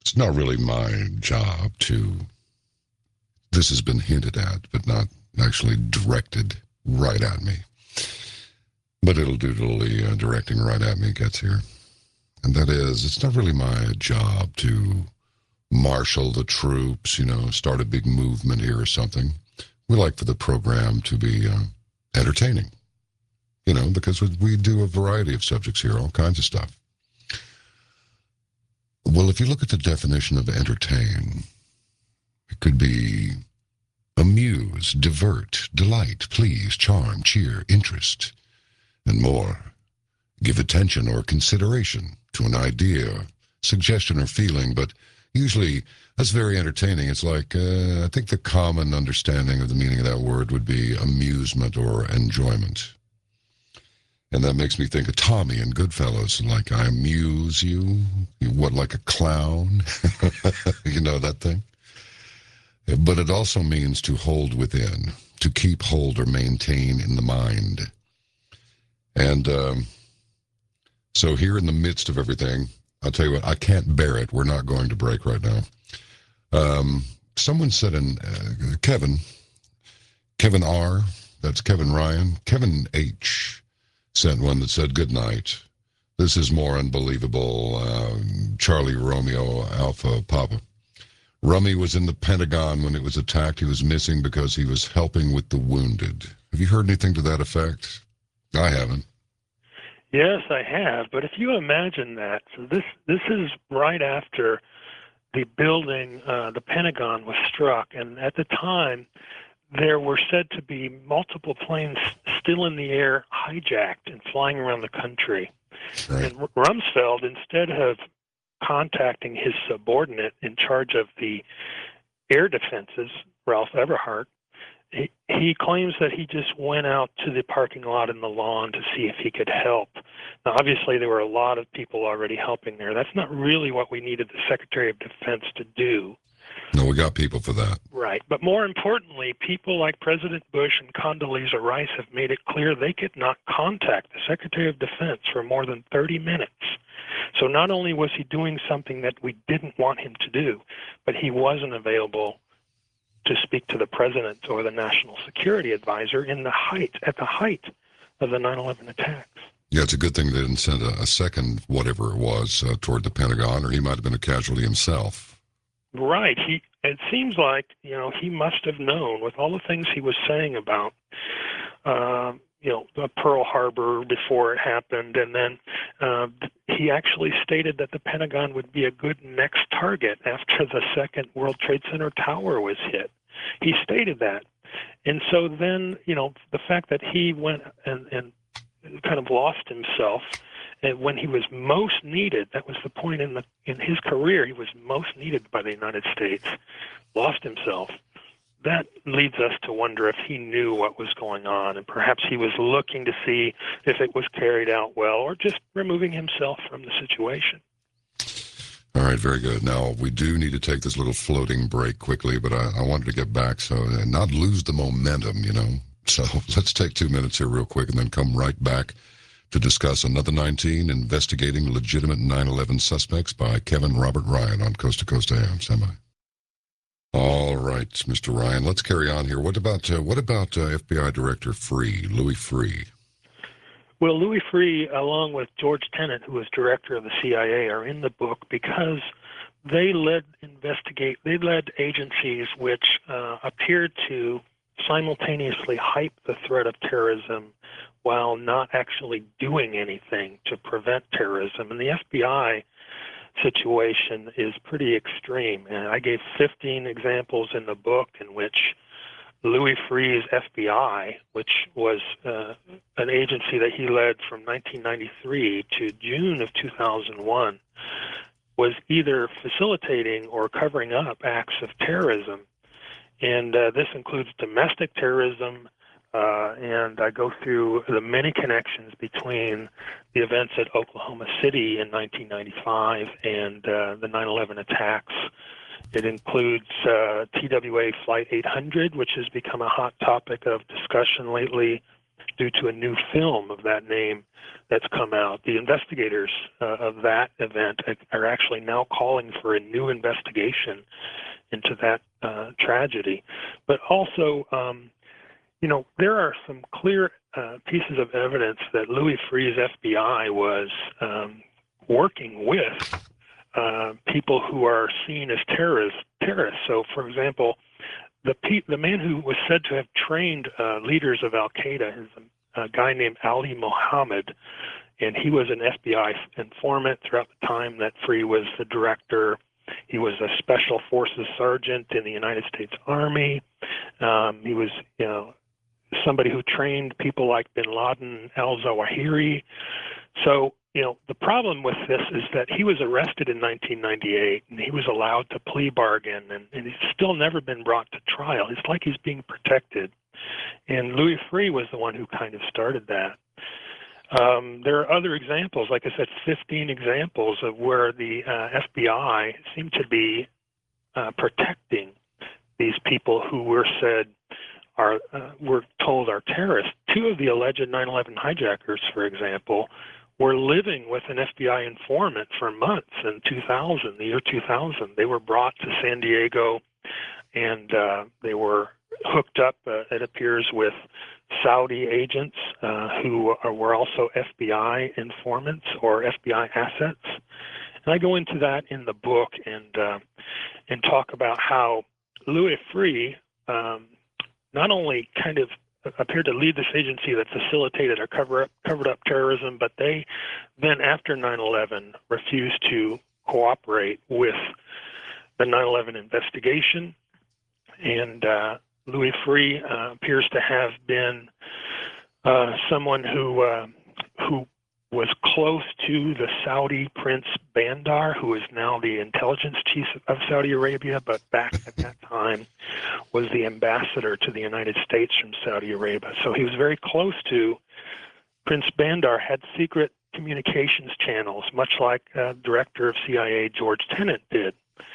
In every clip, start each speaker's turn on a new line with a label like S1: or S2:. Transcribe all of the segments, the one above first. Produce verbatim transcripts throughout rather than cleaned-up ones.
S1: It's not really my job to, this has been hinted at, but not actually directed right at me. But it'll do till the uh, directing right at me gets here. And that is, it's not really my job to marshal the troops, you know, start a big movement here or something. We like for the program to be uh, entertaining, you know, because we do a variety of subjects here, all kinds of stuff. Well, if you look at the definition of entertain, it could be amuse, divert, delight, please, charm, cheer, interest, and more. Give attention or consideration to an idea, suggestion, or feeling, but usually that's very entertaining. It's like, uh, I think the common understanding of the meaning of that word would be amusement or enjoyment. And that makes me think of Tommy in Goodfellas, like, I amuse you, you what, like a clown? You know that thing? But it also means to hold within, to keep hold or maintain in the mind. And um, so here in the midst of everything, I'll tell you what, I can't bear it. We're not going to break right now. Um, someone said in, uh, Kevin, Kevin R., that's Kevin Ryan, Kevin H., sent one that said, good night. This is more unbelievable. Uh, Charlie Romeo Alpha Papa. Rummy was in the Pentagon when it was attacked. He was missing because he was helping with the wounded. Have you heard anything to that effect? I haven't.
S2: Yes, I have. But if you imagine that, so this this is right after the building, uh, the Pentagon was struck, and at the time, there were said to be multiple planes still in the air, hijacked and flying around the country. Right. And Rumsfeld, instead of contacting his subordinate in charge of the air defenses, Ralph Everhart, he, he claims that he just went out to the parking lot in the lawn to see if he could help. Now, obviously, there were a lot of people already helping there. That's not really what we needed the Secretary of Defense to do.
S1: No, we got people for that.
S2: Right. But more importantly, people like President Bush and Condoleezza Rice have made it clear they could not contact the Secretary of Defense for more than thirty minutes. So not only was he doing something that we didn't want him to do, but he wasn't available to speak to the President or the National Security Advisor in the height, at the height of the nine eleven attacks.
S1: Yeah, it's a good thing they didn't send a, a second, whatever it was, uh, toward the Pentagon, or he might have been a casualty himself.
S2: Right. He. It seems like, you know, he must have known with all the things he was saying about, uh, you know, Pearl Harbor before it happened, and then uh, he actually stated that the Pentagon would be a good next target after the second World Trade Center tower was hit. He stated that. And so then, you know, the fact that he went and, and kind of lost himself, and when he was most needed, that was the point in the in his career, he was most needed by the United States, lost himself. That leads us to wonder if he knew what was going on, and perhaps he was looking to see if it was carried out well, or just removing himself from the situation.
S1: All right, very good. Now, we do need to take this little floating break quickly, but I, I wanted to get back so and not lose the momentum, you know. So let's take two minutes here real quick and then come right back to discuss Another nineteen, Investigating Legitimate nine eleven Suspects by Kevin Robert Ryan on Coast to Coast A M. Stand by. All right, Mister Ryan, let's carry on here. What about uh, what about uh, F B I Director Freeh, Louis Freeh?
S2: Well, Louis Freeh, along with George Tenet, who was director of the C I A, are in the book because they led investigate. They led agencies which uh, appeared to simultaneously hype the threat of terrorism while not actually doing anything to prevent terrorism. And the F B I situation is pretty extreme. And I gave fifteen examples in the book in which Louis Freeh's F B I, which was uh, an agency that he led from nineteen ninety-three to June of two thousand one, was either facilitating or covering up acts of terrorism. And uh, this includes domestic terrorism, uh, and I go through the many connections between the events at Oklahoma City in nineteen ninety-five and uh, the nine eleven attacks. It includes uh, T W A Flight eight hundred, which has become a hot topic of discussion lately, due to a new film of that name that's come out. The investigators uh, of that event are actually now calling for a new investigation into that uh, tragedy. But also, um, you know, there are some clear uh, pieces of evidence that Louis Freeh's F B I was um, working with uh, people who are seen as terrorists. Terrorists. So, for example, the pe- the man who was said to have trained uh, leaders of Al Qaeda is a, a guy named Ali Mohammed, and he was an F B I informant throughout the time that Freeh was the director. He was a special forces sergeant in the United States Army. Um, he was, you know, somebody who trained people like Bin Laden, al-Zawahiri. So, you know, the problem with this is that he was arrested in nineteen ninety-eight, and he was allowed to plea bargain, and, and he's still never been brought to trial. It's like he's being protected. And Louis Freeh was the one who kind of started that. Um, there are other examples, like I said, fifteen examples of where the uh, F B I seemed to be uh, protecting these people who were said are uh, were told are terrorists. Two of the alleged nine eleven hijackers, for example, were living with an F B I informant for months in two thousand, the year two thousand. They were brought to San Diego, and uh, they were hooked up, uh, it appears, with Saudi agents uh, who are, were also F B I informants or F B I assets. And I go into that in the book and uh, and talk about how Louis Freeh um, not only kind of appeared to lead this agency that facilitated or cover up, covered up terrorism, but they then, after nine eleven, refused to cooperate with the nine eleven investigation. And uh, Louis Freeh uh, appears to have been uh, someone who uh, who was close to the Saudi Prince Bandar, who is now the intelligence chief of Saudi Arabia, but back at that time was the ambassador to the United States from Saudi Arabia. So he was very close to Prince Bandar, had secret communications channels, much like uh, director of C I A George Tenet did.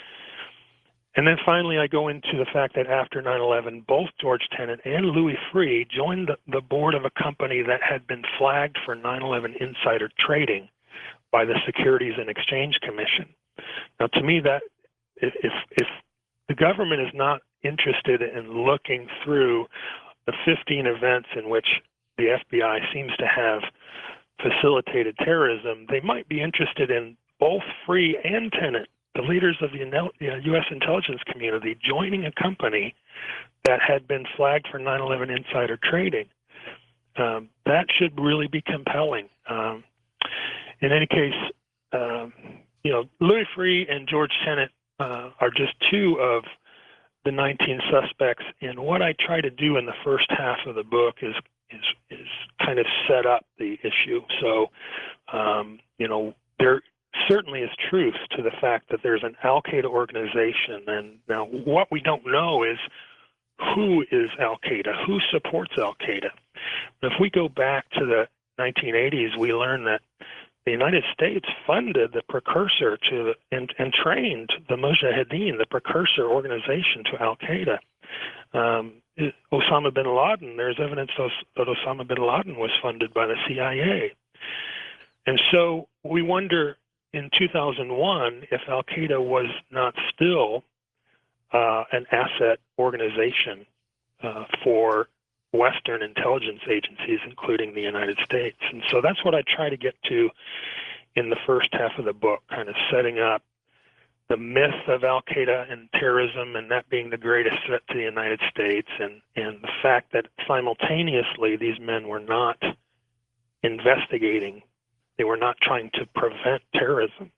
S2: And then finally, I go into the fact that after nine eleven, both George Tenet and Louis Freeh joined the, the board of a company that had been flagged for nine eleven insider trading by the Securities and Exchange Commission. Now, to me, that if, if the government is not interested in looking through the fifteen events in which the F B I seems to have facilitated terrorism, they might be interested in both Freeh and Tenet, the leaders of the U S intelligence community, joining a company that had been flagged for nine eleven insider trading. Um, that should really be compelling. Um, in any case, um, you know, Louis Freeh and George Tenet uh, are just two of the nineteen suspects. And what I try to do in the first half of the book is is, is kind of set up the issue. So, um, you know, there certainly is truth to the fact that there's an Al Qaeda organization. And now what we don't know is who is Al Qaeda, who supports Al Qaeda. If we go back to the nineteen eighties, we learn that the United States funded the precursor to the, and, and trained the Mujahideen, the precursor organization to Al Qaeda. Um, Osama bin Laden, there's evidence that Osama bin Laden was funded by the C I A. And so we wonder in two thousand one if Al Qaeda was not still uh, an asset organization uh, for Western intelligence agencies, including the United States. And so that's what I try to get to in the first half of the book, kind of setting up the myth of Al Qaeda and terrorism, and that being the greatest threat to the United States, and, and the fact that simultaneously these men were not investigating, they were not trying to prevent terrorism.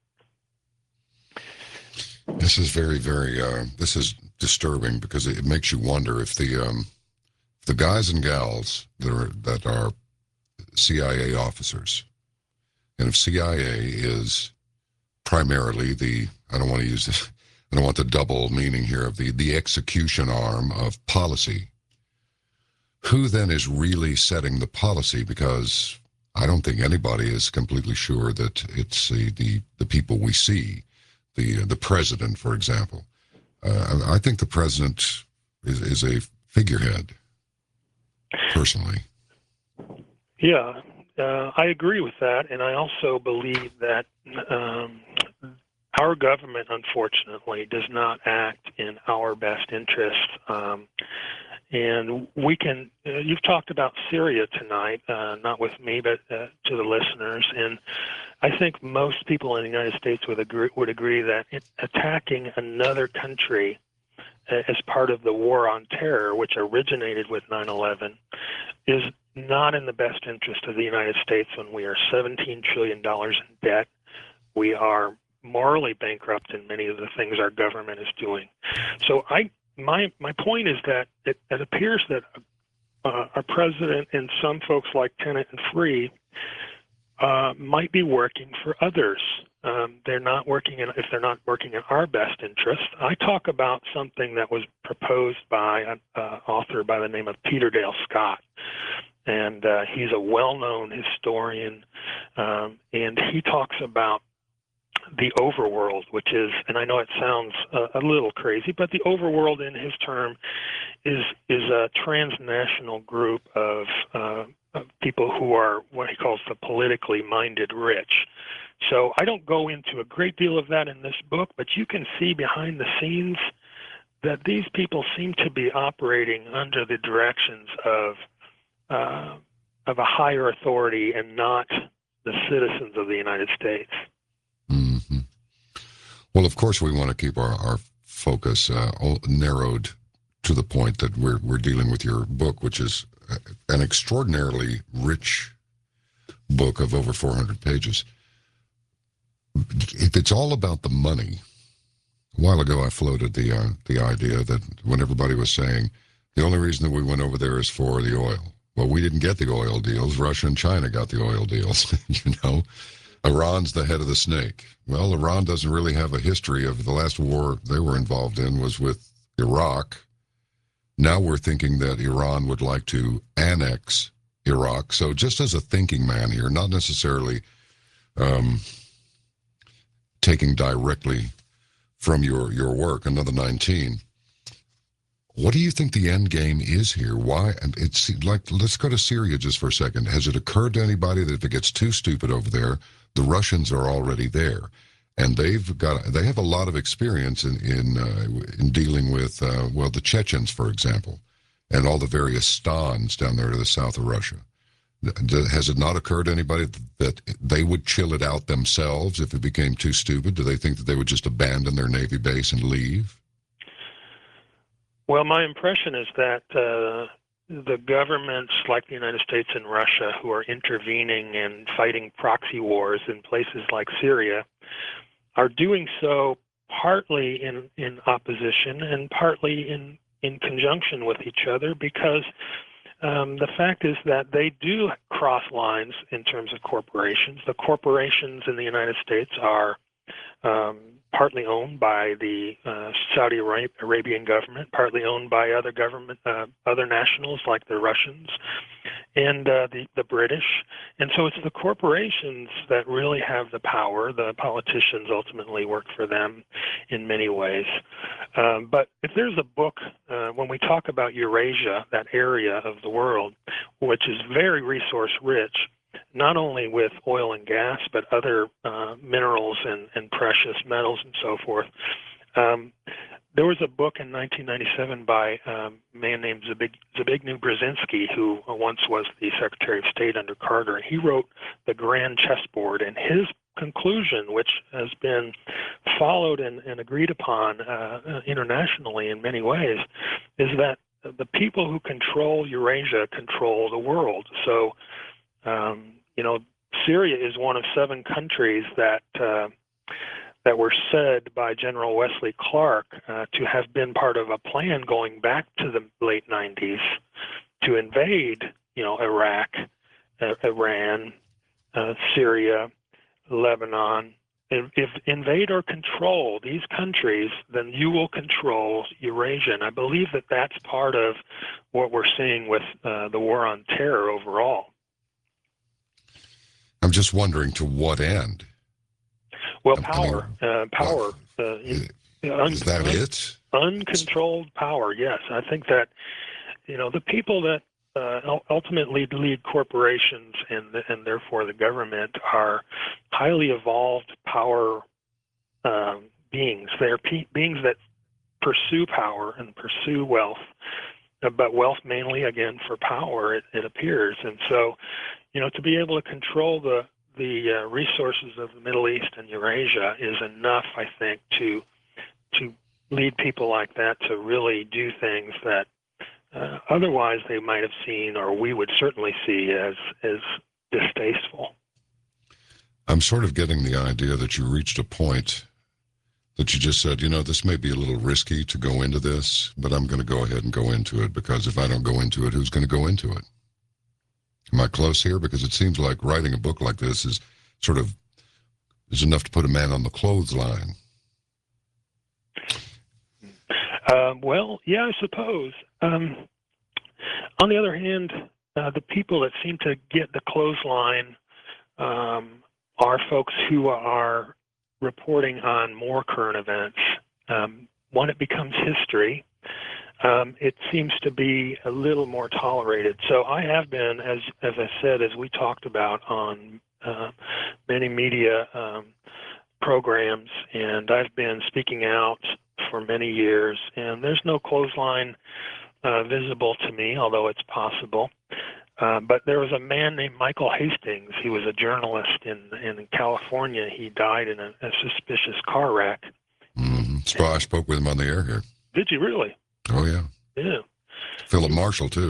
S1: This is very, very, uh, this is disturbing because it makes you wonder if the um, the guys and gals that are that are C I A officers, and if C I A is primarily the, I don't want to use this, I don't want the double meaning here of the, the execution arm of policy, who then is really setting the policy? Because I don't think anybody is completely sure that it's the, the, the people we see, the, the president, for example. Uh, I think the president is, is a figurehead, personally.
S2: Yeah, uh, I agree with that, and I also believe that um, our government, unfortunately, does not act in our best interest. Um, and we can, uh, you've talked about Syria tonight, uh, not with me, but uh, to the listeners. And I think most people in the United States would agree, would agree that it, attacking another country uh, as part of the war on terror, which originated with nine eleven, is not in the best interest of the United States when we are seventeen trillion dollars in debt. We are morally bankrupt in many of the things our government is doing. So I, my, my point is that it, it appears that uh, our president and some folks like Tennant and Free uh, might be working for others. Um, they're not working in, if they're not working in our best interest. I talk about something that was proposed by an uh, author by the name of Peter Dale Scott. And uh, he's a well-known historian, um, and he talks about the overworld, which is, and I know it sounds uh, a little crazy, but the overworld in his term is is a transnational group of, uh, of people who are what he calls the politically minded rich. So I don't go into a great deal of that in this book, but you can see behind the scenes that these people seem to be operating under the directions of uh, of a higher authority and not the citizens of the United States.
S1: Mm-hmm. Well, of course, we want to keep our, our focus uh, narrowed to the point that we're we're dealing with your book, which is an extraordinarily rich book of over four hundred pages. If it's all about the money, a while ago I floated the uh, the idea that when everybody was saying the only reason that we went over there is for the oil. Well, we didn't get the oil deals. Russia and China got the oil deals, you know. Iran's the head of the snake. Well, Iran doesn't really have a history of the last war they were involved in was with Iraq. Now we're thinking that Iran would like to annex Iraq. So just as a thinking man here, not necessarily um, taking directly from your, your work, Another nineteen, what do you think the end game is here? Why? And it's like, let's go to Syria just for a second. Has it occurred to anybody that if it gets too stupid over there, the Russians are already there, and they've got they have a lot of experience in in, uh, in dealing with uh, well the Chechens, for example, and all the various stans down there to the south of Russia. Has it not occurred to anybody that they would chill it out themselves if it became too stupid? Do they think that they would just abandon their Navy base and leave?
S2: Well, my impression is that uh, the governments like the United States and Russia who are intervening and fighting proxy wars in places like Syria are doing so partly in, in opposition and partly in, in conjunction with each other, because um, the fact is that they do cross lines in terms of corporations. The corporations in the United States are um, partly owned by the uh, Saudi Arabian government, partly owned by other government, uh, other nationals like the Russians and uh, the, the British. And so it's the corporations that really have the power. The politicians ultimately work for them in many ways. Um, but if there's a book, uh, when we talk about Eurasia, that area of the world, which is very resource rich, not only with oil and gas, but other uh, minerals and, and precious metals and so forth. Um, there was a book in nineteen ninety-seven by um, a man named Zbig, Zbigniew Brzezinski, who once was the Secretary of State under Carter. He wrote The Grand Chessboard, and his conclusion, which has been followed and, and agreed upon uh, internationally in many ways, is that the people who control Eurasia control the world. So Um, you know, Syria is one of seven countries that uh, that were said by General Wesley Clark uh, to have been part of a plan going back to the late nineties to invade, you know, Iraq, uh, Iran, uh, Syria, Lebanon. If, if invade or control these countries, then you will control Eurasia. And I believe that that's part of what we're seeing with uh, the war on terror overall.
S1: I'm just wondering to what end?
S2: Well, power. I mean, uh, power.
S1: Well,
S2: uh, in,
S1: is that
S2: un,
S1: it?
S2: Uncontrolled power, yes. I think that, you know, the people that uh, ultimately lead corporations and and therefore the government are highly evolved power um, beings. They're pe- beings that pursue power and pursue wealth, but wealth mainly again for power. It, it appears, and so you know to be able to control the the uh, resources of the Middle East and Eurasia is enough, I think, to to lead people like that to really do things that uh, otherwise they might have seen, or we would certainly see as as distasteful.
S1: I'm sort of getting the idea that you reached a point that you just said, you know, this may be a little risky to go into this, but I'm going to go ahead and go into it, because if I don't go into it, who's going to go into it? Am I close here? Because it seems like writing a book like this is sort of is enough to put a man on the clothesline.
S2: Um, well, yeah, I suppose. Um, on the other hand, uh, the people that seem to get the clothesline um, are folks who are reporting on more current events. Um, when it becomes history, um, it seems to be a little more tolerated. So I have been, as as I said, as we talked about on uh, many media um, programs, and I've been speaking out for many years, and there's no clothesline uh, visible to me, although it's possible. Uh, but there was a man named Michael Hastings. He was a journalist in in California. He died in a, a suspicious car wreck.
S1: Mm-hmm. So I spoke with him on the air here.
S2: Did you really?
S1: Oh, yeah.
S2: Yeah.
S1: Philip Marshall, too.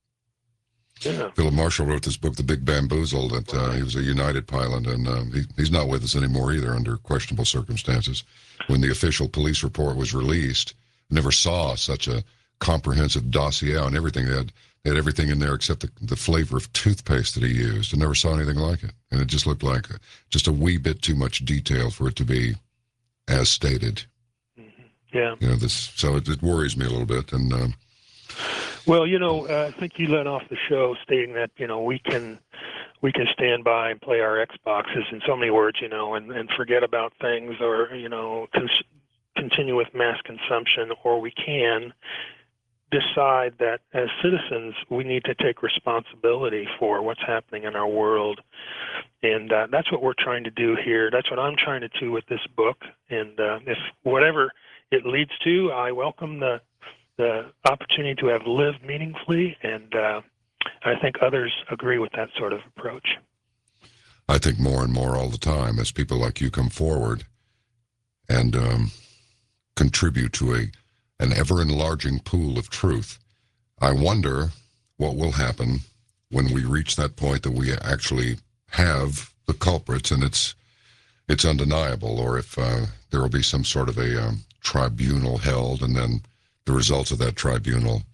S2: Yeah.
S1: Philip Marshall wrote this book, The Big Bamboozle, that uh, he was a United pilot, and um, he, he's not with us anymore either under questionable circumstances. When the official police report was released, I never saw such a comprehensive dossier on everything. They had, they had everything in there except the, the flavor of toothpaste that he used. I never saw anything like it. And it just looked like a, just a wee bit too much detail for it to be as stated.
S2: Mm-hmm. Yeah.
S1: You know, this, so it, it worries me a little bit. And um,
S2: Well, you know, uh, I think you led off the show stating that, you know, we can we can stand by and play our Xboxes in so many words, you know, and, and forget about things, or, you know, cons- continue with mass consumption, or we can decide that as citizens we need to take responsibility for what's happening in our world. And uh, that's what we're trying to do here. That's what I'm trying to do with this book. And uh, if whatever it leads to, I welcome the the opportunity to have lived meaningfully, and uh, I think others agree with that sort of approach.
S1: I think more and more all the time as people like you come forward and um, contribute to a an ever-enlarging pool of truth. I wonder what will happen when we reach that point that we actually have the culprits and it's it's undeniable, or if uh, there will be some sort of a um, tribunal held, and then the results of that tribunal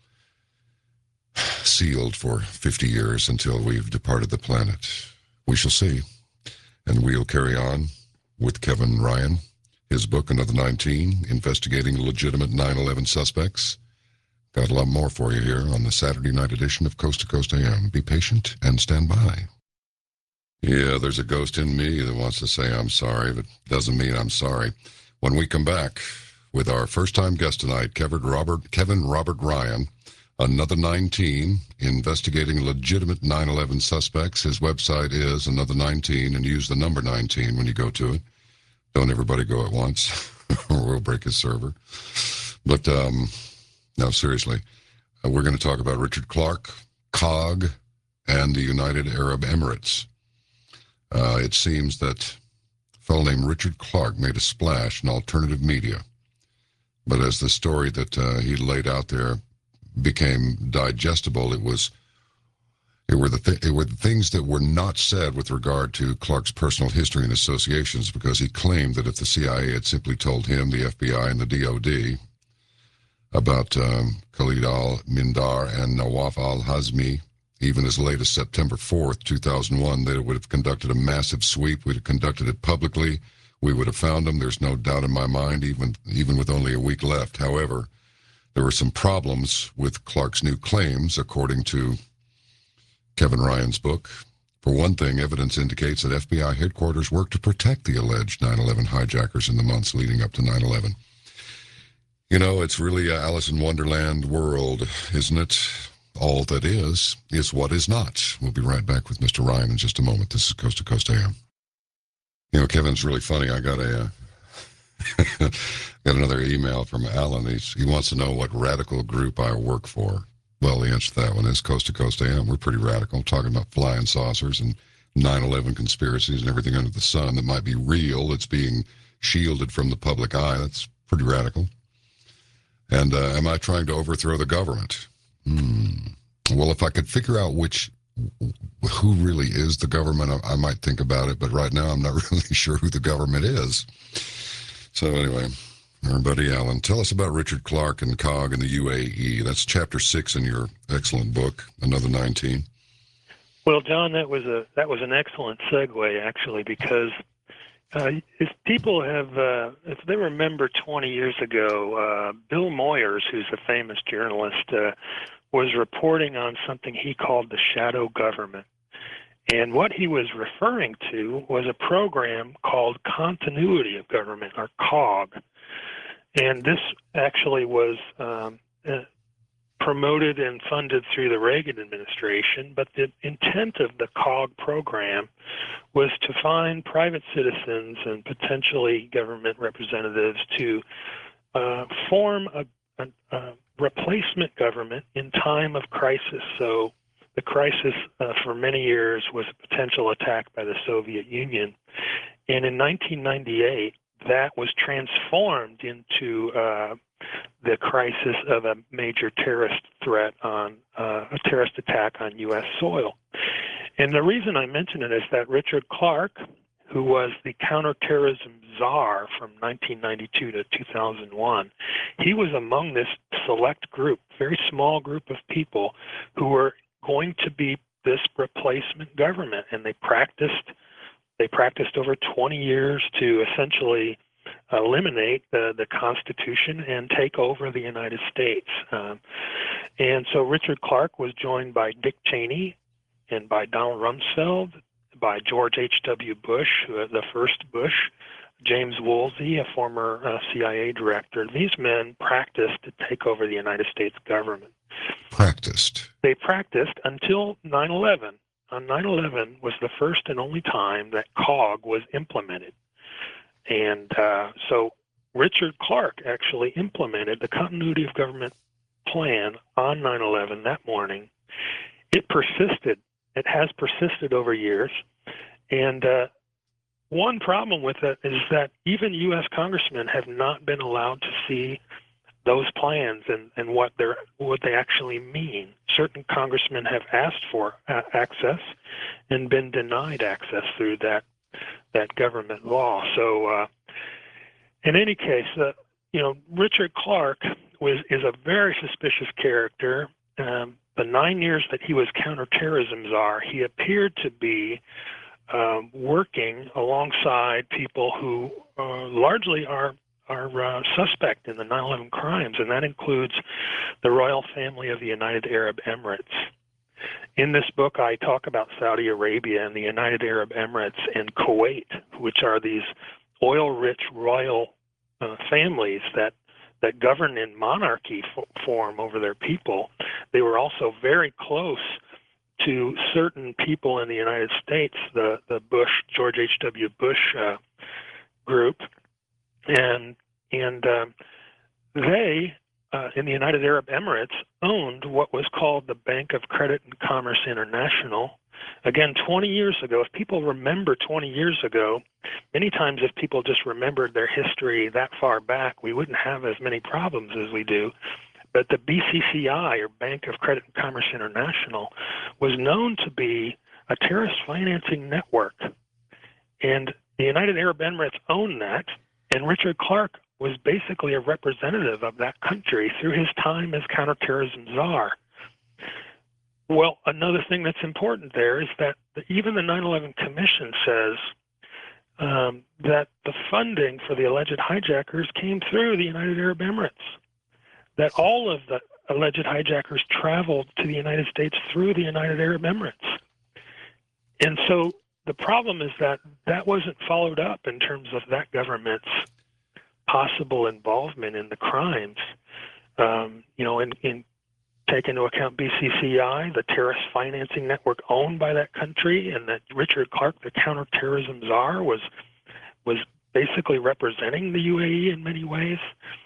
S1: sealed for fifty years until we've departed the planet. We shall see. And we'll carry on with Kevin Ryan, his book, Another nineteen, Investigating Legitimate nine eleven Suspects. Got a lot more for you here on the Saturday night edition of Coast to Coast A M. Be patient and stand by. Yeah, there's a ghost in me that wants to say I'm sorry, but doesn't mean I'm sorry. When we come back with our first-time guest tonight, Kevin Robert, Kevin Robert Ryan, Another nineteen, Investigating Legitimate nine eleven Suspects. His website is Another nineteen, and use the number nineteen when you go to it. Don't everybody go at once, or we'll break his server. But, um, no, seriously, uh, we're going to talk about Richard Clarke, C O G, and the United Arab Emirates. Uh, it seems that a fellow named Richard Clarke made a splash in alternative media. But as the story that uh, he laid out there became digestible, it was it were the th- it were the things that were not said with regard to Clarke's personal history and associations, because he claimed that if the C I A had simply told him, the F B I and the D O D, about um, Khalid al-Mihdhar and Nawaf al-Hazmi, even as late as September fourth, two thousand one, they would have conducted a massive sweep. We'd have conducted it publicly. We would have found them. There's no doubt in my mind, even even with only a week left. However, there were some problems with Clarke's new claims, according to Kevin Ryan's book. For one thing, evidence indicates that F B I headquarters worked to protect the alleged nine eleven hijackers in the months leading up to nine eleven. You know, it's really a Alice in Wonderland world, isn't it? all that is is what is not. We'll be right back with Mister Ryan in just a moment. This is Coast to Coast A M. You know, Kevin's really funny. I got a uh, got another email from Alan. He's, he wants to know what radical group I work for. Well, the answer to that one is Coast to Coast A M. We're pretty radical, talking about flying saucers and nine eleven conspiracies and everything under the sun that might be real. It's being shielded from the public eye. That's pretty radical. And uh, am I trying to overthrow the government? Hmm. Well, if I could figure out which, who really is the government, I, I might think about it. But right now, I'm not really sure who the government is. So anyway, our buddy Alan, tell us about Richard Clarke and C O G and the U A E. That's chapter six in your excellent book, Another nineteen.
S2: Well, John, that was a that was an excellent segue, actually, because uh, if people have, uh, if they remember twenty years ago, uh, Bill Moyers, who's a famous journalist, uh, was reporting on something he called the shadow government. And what he was referring to was a program called Continuity of Government, or C O G. And this actually was um, uh, promoted and funded through the Reagan administration, but the intent of the C O G program was to find private citizens and potentially government representatives to uh, form a, a, a replacement government in time of crisis. So the crisis uh, for many years was a potential attack by the Soviet Union. And in nineteen ninety-eight, that was transformed into uh, the crisis of a major terrorist threat on uh, a terrorist attack on U S soil. And the reason I mention it is that Richard Clarke, who was the counterterrorism czar from nineteen ninety-two to two thousand one, he was among this select group, very small group of people who were going to be this replacement government, and they practiced they practiced over twenty years to essentially eliminate the, the Constitution and take over the United States. Um, and so Richard Clarke was joined by Dick Cheney and by Donald Rumsfeld, by George H W. Bush, uh, the first Bush, James Woolsey, a former uh, C I A director. These men practiced to take over the United States government.
S1: Practiced?
S2: They practiced until nine eleven. On nine eleven was the first and only time that C O G was implemented. And uh, so Richard Clarke actually implemented the Continuity of Government plan on nine eleven that morning. It persisted. It has persisted over years. And uh, one problem with it is that even U S congressmen have not been allowed to see those plans and, and what they're what they actually mean. Certain congressmen have asked for uh, access and been denied access through that that government law. So, uh, in any case, uh, you know, Richard Clarke was is a very suspicious character. Um, the nine years that he was counterterrorism czar, he appeared to be um, working alongside people who uh, largely are are uh, suspect in the nine eleven crimes, and that includes the royal family of the United Arab Emirates. In this book, I talk about Saudi Arabia and the United Arab Emirates and Kuwait, which are these oil-rich royal uh, families that, that govern in monarchy f- form over their people. They were also very close to certain people in the United States, the, the Bush, George H W. Bush uh, group, and and um, they, uh, in the United Arab Emirates, owned what was called the Bank of Credit and Commerce International. Again, twenty years ago, if people remember twenty years ago, many times if people just remembered their history that far back, we wouldn't have as many problems as we do. But the B C C I, or Bank of Credit and Commerce International, was known to be a terrorist financing network. And the United Arab Emirates owned that, and Richard Clarke was basically a representative of that country through his time as counterterrorism czar. Well, another thing that's important there is that even the nine eleven Commission says um, that the funding for the alleged hijackers came through the United Arab Emirates, that all of the alleged hijackers traveled to the United States through the United Arab Emirates. And so the problem is that that wasn't followed up in terms of that government's possible involvement in the crimes. Um, you know, in, in take into account B C C I, the terrorist financing network owned by that country, and that Richard Clarke, the counterterrorism czar, was was basically representing the U A E in many ways.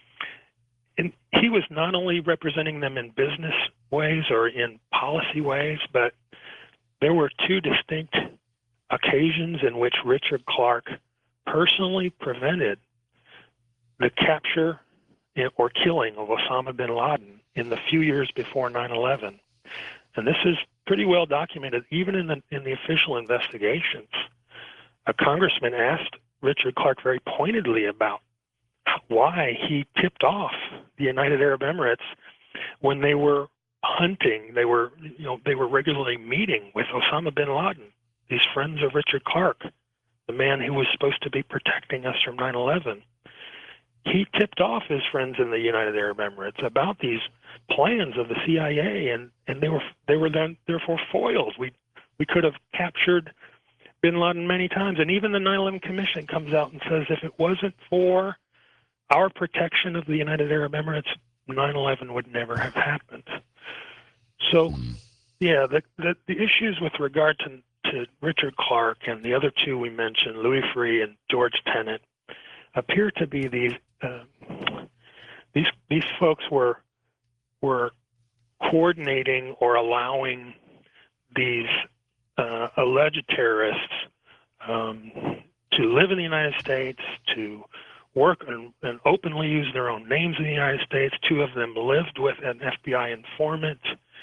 S2: And he was not only representing them in business ways or in policy ways, but there were two distinct occasions in which Richard Clarke personally prevented the capture or killing of Osama bin Laden in the few years before nine eleven. And this is pretty well documented, even in the, in the official investigations. A congressman asked Richard Clarke very pointedly about why he tipped off the United Arab Emirates when they were hunting, they were, you know, they were regularly meeting with Osama bin Laden, these friends of Richard Clarke, the man who was supposed to be protecting us from nine eleven. He tipped off his friends in the United Arab Emirates about these plans of the C I A, and, and they were they were then therefore foils. We we could have captured bin Laden many times, and even the nine eleven Commission comes out and says if it wasn't for our protection of the United Arab Emirates, nine eleven would never have happened. So, yeah, the the, the issues with regard to to Richard Clarke and the other two we mentioned, Louis Freeh and George Tenet, appear to be these uh, these these folks were were coordinating or allowing these uh, alleged terrorists um, to live in the United States, to work and, and openly use their own names in the United States. Two of them lived with an F B I informant,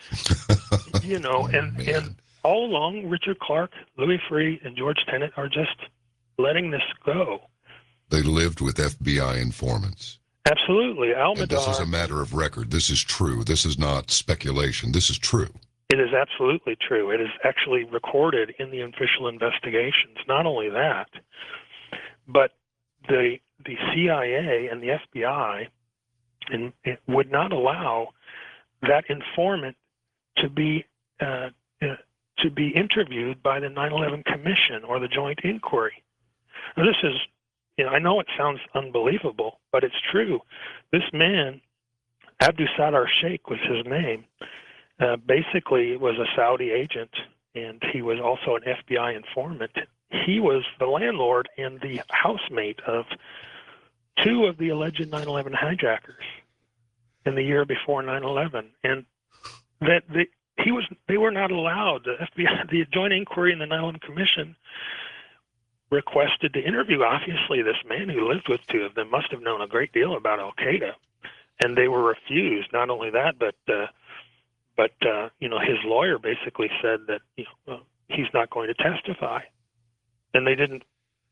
S2: you know, and,
S1: oh,
S2: and all along, Richard Clarke, Louis Freeh, and George Tenet are just letting this go.
S1: They lived with F B I informants.
S2: Absolutely. Al-Madar,
S1: and this is a matter of record. This is true. This is not speculation. This is true.
S2: It is absolutely true. It is actually recorded in the official investigations. Not only that, but the the C I A and the F B I and it would not allow that informant to be uh, uh, to be interviewed by the nine eleven Commission or the Joint Inquiry. Now, this is, you know, I know it sounds unbelievable, but it's true. This man, Abdul Sadar Sheikh was his name, uh, basically was a Saudi agent, and he was also an F B I informant. He was the landlord and the housemate of two of the alleged nine eleven hijackers in the year before nine eleven, and that the, he was they were not allowed. The F B I, the Joint Inquiry and the nine eleven Commission requested to interview. Obviously, this man who lived with two of them must have known a great deal about Al Qaeda, and they were refused. Not only that, but uh, but uh, you know, his lawyer basically said that, you know, uh, he's not going to testify, and they didn't.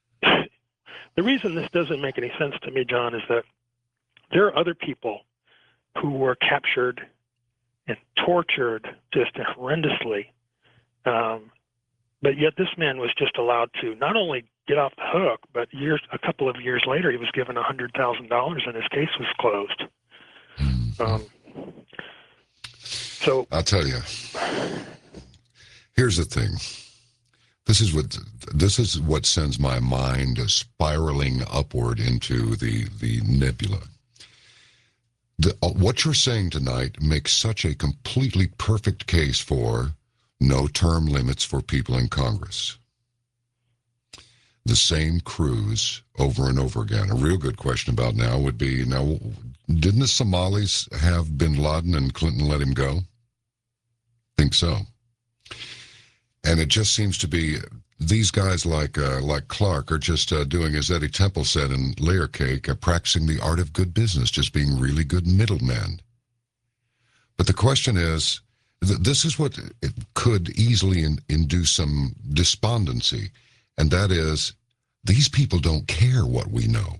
S2: The reason this doesn't make any sense to me, John, is that there are other people who were captured and tortured just horrendously, um, but yet this man was just allowed to not only get off the hook, but years, a couple of years later, he was given one hundred thousand dollars and his case was closed. Um, so
S1: I'll tell you, here's the thing. This is what this is what sends my mind spiraling upward into the the nebula. The, uh, what you're saying tonight makes such a completely perfect case for no term limits for people in Congress. The same crews over and over again. A real good question about now would be, now, didn't the Somalis have bin Laden and Clinton let him go? Think so. And it just seems to be these guys like uh, like Clarke are just uh, doing, as Eddie Temple said in Layer Cake, uh, practicing the art of good business, just being really good middlemen. But the question is, th this is what it could easily in, induce some despondency, and that is, these people don't care what we know.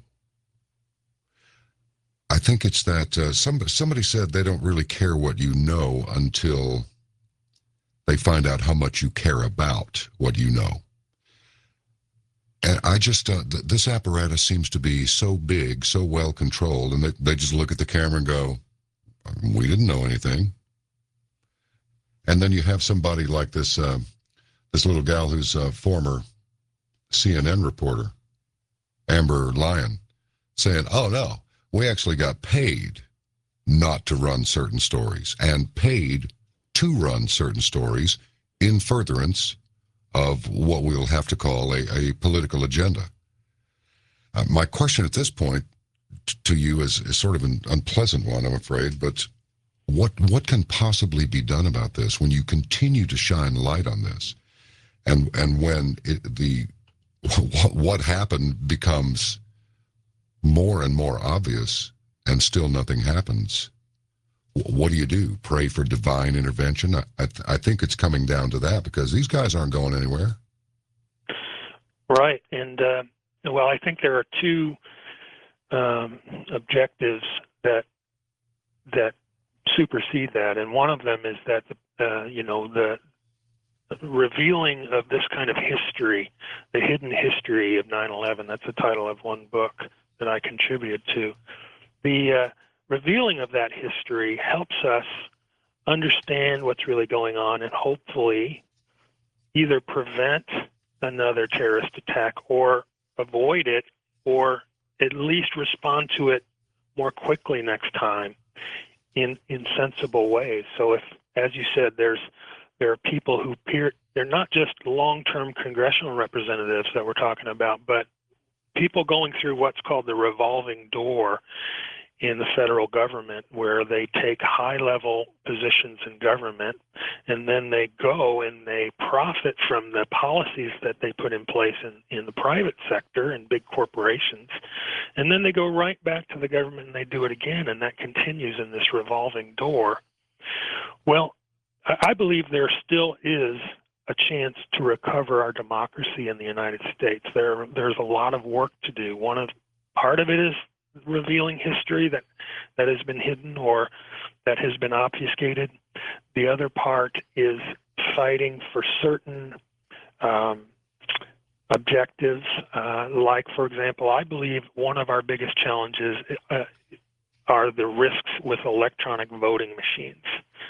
S1: I think it's that uh, somebody, somebody said they don't really care what you know until they find out how much you care about what you know. And I just, uh, th this apparatus seems to be so big, so well controlled, and they, they just look at the camera and go, we didn't know anything. And then you have somebody like this, uh, this little gal who's a former C N N reporter, Amber Lyon, saying, oh no, we actually got paid not to run certain stories and paid to run certain stories in furtherance of what we'll have to call a, a political agenda. Uh, my question at this point t- to you is, is sort of an unpleasant one, I'm afraid, but what what can possibly be done about this when you continue to shine light on this, and and when it, the what, what happened becomes more and more obvious, and still nothing happens? What do you do? Pray for divine intervention? I, I, th- I think it's coming down to that, because these guys aren't going anywhere.
S2: Right, and uh, well, I think there are two um, objectives that that supersede that, and one of them is that uh, you know the revealing of this kind of history, the hidden history of nine eleven. That's the title of one book that I contributed to. The uh, revealing of that history helps us understand what's really going on, and hopefully either prevent another terrorist attack or avoid it, or at least respond to it more quickly next time in in sensible ways. So if, as you said, there's there are people who peer, they're not just long-term congressional representatives that we're talking about, but people going through what's called the revolving door in the federal government, where they take high-level positions in government, and then they go and they profit from the policies that they put in place in, in the private sector and big corporations, and then they go right back to the government and they do it again, and that continues in this revolving door. Well, I believe there still is a chance to recover our democracy in the United States. There, there's a lot of work to do. One of part of it is revealing history that, that has been hidden or that has been obfuscated. The other part is fighting for certain um, objectives. Uh, like, for example, I believe one of our biggest challenges uh, are the risks with electronic voting machines.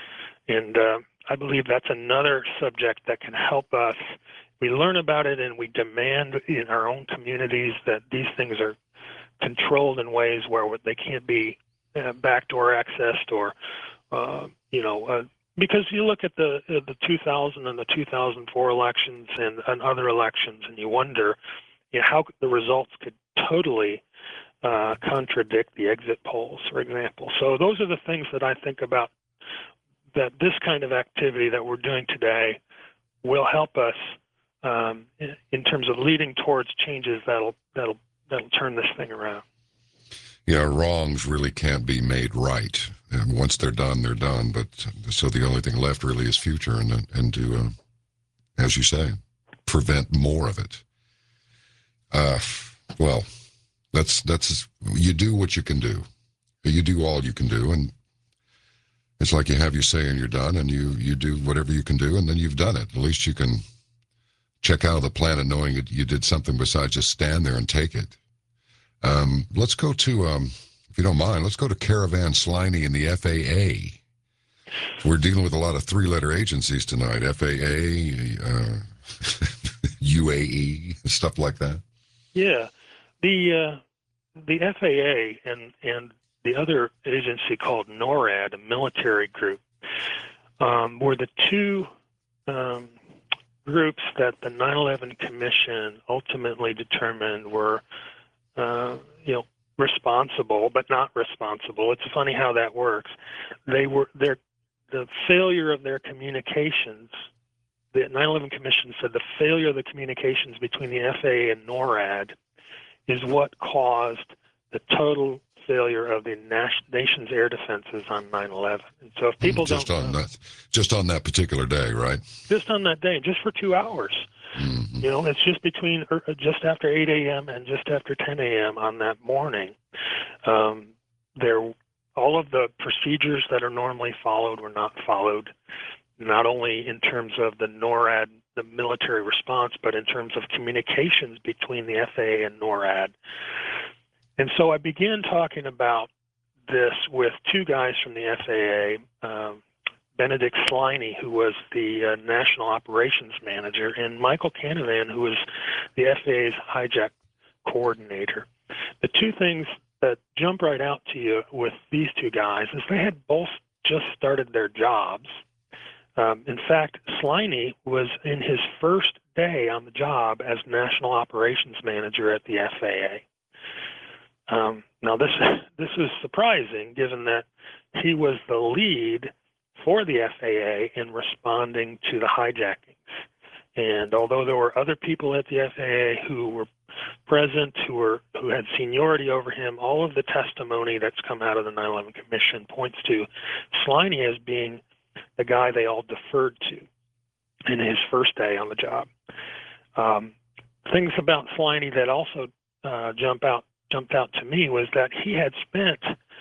S2: And uh, I believe that's another subject that can help us. We learn about it and we demand in our own communities that these things are controlled in ways where they can't be uh, backdoor accessed, or, uh, you know, uh, because you look at the uh, the two thousand and the two thousand four elections and, and other elections, and you wonder, you know, how the results could totally uh, contradict the exit polls, for example. So those are the things that I think about, that this kind of activity that we're doing today will help us um, in, in terms of leading towards changes that'll that'll that'll turn this thing around.
S1: Yeah, wrongs really can't be made right. And once they're done, they're done. But so the only thing left really is future, and and to, uh, as you say, prevent more of it. Uh, well, that's that's you do what you can do. You do all you can do, and it's like you have your say and you're done, and you you do whatever you can do, and then you've done it. At least you can check out of the planet knowing that you did something besides just stand there and take it. Um, let's go to, um, if you don't mind, let's go to Caravan Sliney and the F A A. We're dealing with a lot of three-letter agencies tonight, F A A, uh, U A E, stuff like that.
S2: Yeah, the uh, the F A A and, and the other agency called NORAD, a military group, um, were the two um, groups that the nine eleven Commission ultimately determined were, uh, you know, responsible, but not responsible. It's funny how that works. They were their the failure of their communications. The nine eleven Commission said the failure of the communications between the F A A and NORAD is what caused the total failure of the nation's air defenses on nine eleven. And so if people
S1: just
S2: don't
S1: on
S2: know,
S1: that, just on that particular day, right?
S2: Just on that day, just for two hours. Mm-hmm. You know, it's just between just after eight a.m. and just after ten a.m. on that morning. Um, there, all of the procedures that are normally followed were not followed, not only in terms of the NORAD, the military response, but in terms of communications between the F A A and NORAD. And so I began talking about this with two guys from the F A A, um, Benedict Sliney, who was the uh, National Operations Manager, and Michael Canavan, who was the F A A's hijack coordinator. The two things that jump right out to you with these two guys is they had both just started their jobs. Um, in fact, Sliney was in his first day on the job as National Operations Manager at the F A A. Um, now, this this is surprising, given that he was the lead for the F A A in responding to the hijackings. And although there were other people at the F A A who were present, who were who had seniority over him, all of the testimony that's come out of the nine eleven Commission points to Sliney as being the guy they all deferred to in his first day on the job. Um, things about Sliney that also uh, jump out jumped out to me was that he had spent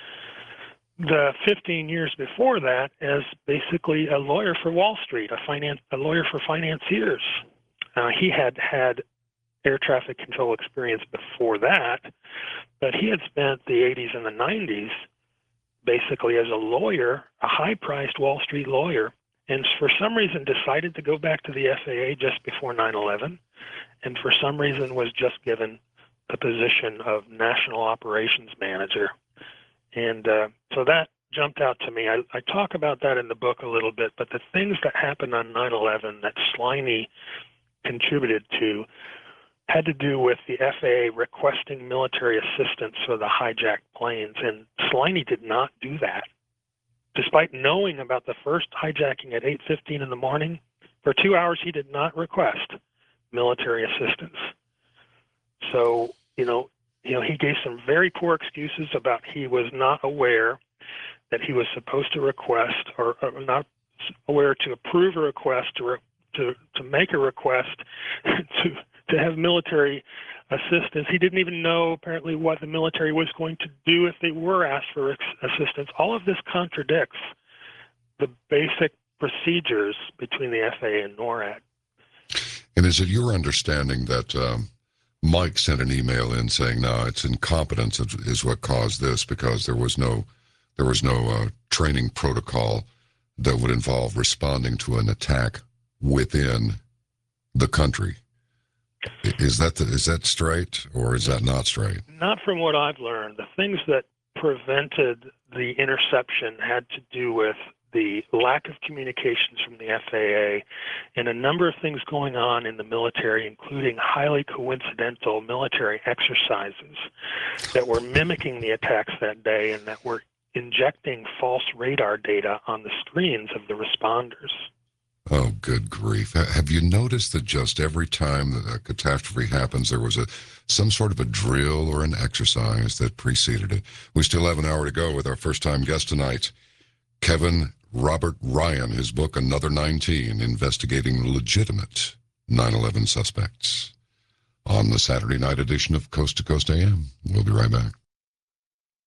S2: the fifteen years before that as basically a lawyer for Wall Street, a finance, a lawyer for financiers. Uh, he had had air traffic control experience before that, but he had spent the eighties and the nineties basically as a lawyer, a high-priced Wall Street lawyer, and for some reason decided to go back to the F A A just before nine eleven, and for some reason was just given the position of National Operations Manager. And uh, so that jumped out to me. I, I talk about that in the book a little bit, but the things that happened on nine eleven that Sliney contributed to had to do with the F A A requesting military assistance for the hijacked planes, and Sliney did not do that. Despite knowing about the first hijacking at eight fifteen in the morning, for two hours he did not request military assistance. So, you know, you know, he gave some very poor excuses about he was not aware that he was supposed to request, or, or not aware to approve a request, to re, to to make a request to to have military assistance. He didn't even know apparently what the military was going to do if they were asked for assistance. All of this contradicts the basic procedures between the F A A and NORAD.
S1: And is it your understanding that um, Mike sent an email in saying, "No, it's incompetence is what caused this because there was no there was no uh, training protocol that would involve responding to an attack within the country"? Is that the, is that straight, or is that not straight?
S2: Not from what I've learned. The things that prevented the interception had to do with the lack of communications from the F A A and a number of things going on in the military, including highly coincidental military exercises that were mimicking the attacks that day and that were injecting false radar data on the screens of the responders.
S1: Oh, good grief. Have you noticed that just every time that a catastrophe happens, there was a some sort of a drill or an exercise that preceded it? We still have an hour to go with our first-time guest tonight, Kevin Robert Ryan, his book, Another nineteen, Investigating Legitimate nine eleven Suspects, on the Saturday night edition of Coast to Coast A M. We'll be right back.